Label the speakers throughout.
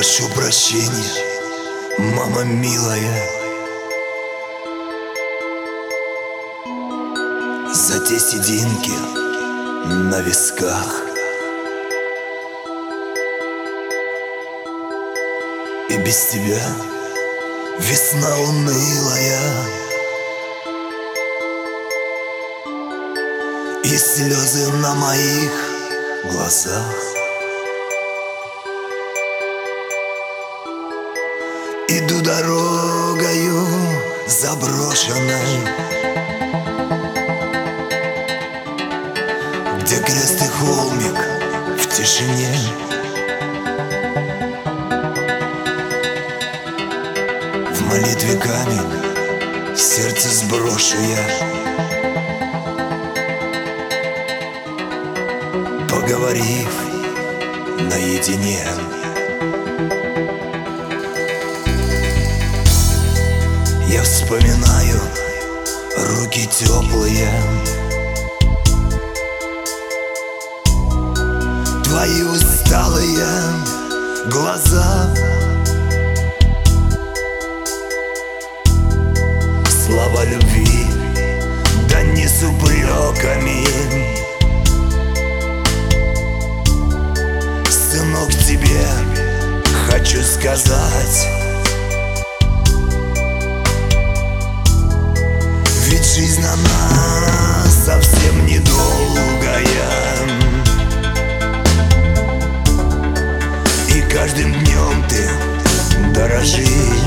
Speaker 1: Прошу прощения, мама милая, за те сединки на висках. И без тебя весна унылая, и слезы на моих глазах. Иду дорогою заброшенной, где крест и холмик в тишине. В молитве камень сердце сброшу я, поговорив наедине. Я вспоминаю руки теплые, твои усталые глаза, слова любви, да не с упреками. Сынок, тебе хочу сказать, ведь жизнь она совсем недолгая, и каждым днем ты дорожи.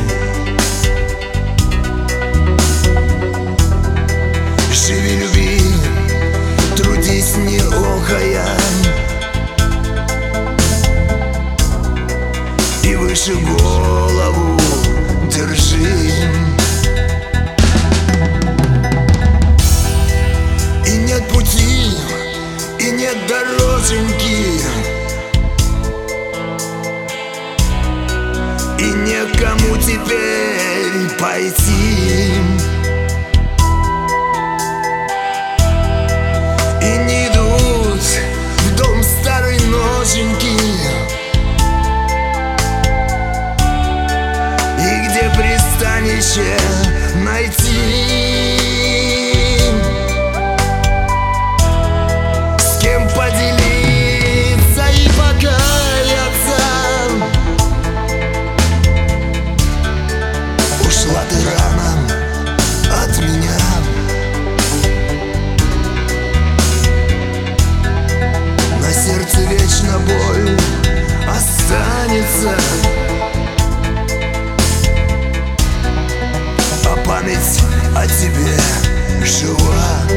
Speaker 1: Живи, люби, трудись не охая, и выше голову держи. И нет пути, и нет дороженьки, и некому теперь пойти. И не идут в дом старой ноженьки, и где пристанище найти. С кем поделиться и покаяться. Ушла ты рано от меня, на сердце вечно боль останется, а память о тебе жива.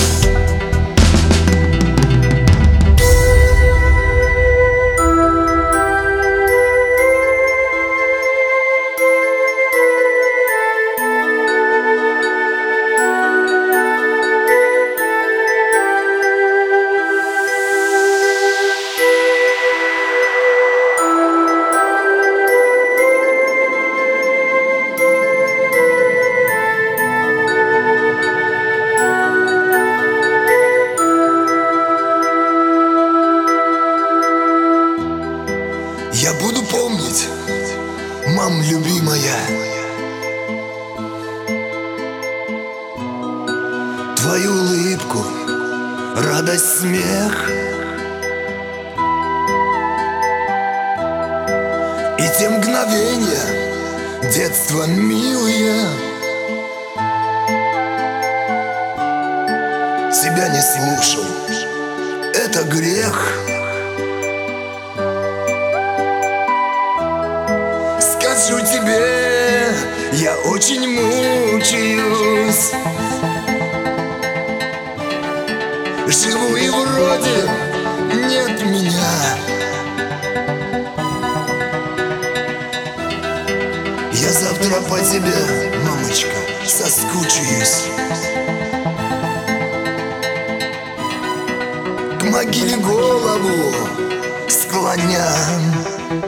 Speaker 1: Я буду помнить, мам любимая, твою улыбку, радость, смех, и те мгновения детства милые. Тебя не слушал, это грех. Скажу тебе, я очень мучаюсь, живу и вроде нет меня. Я завтра по тебе, мамочка, соскучаюсь, к могиле голову склоня.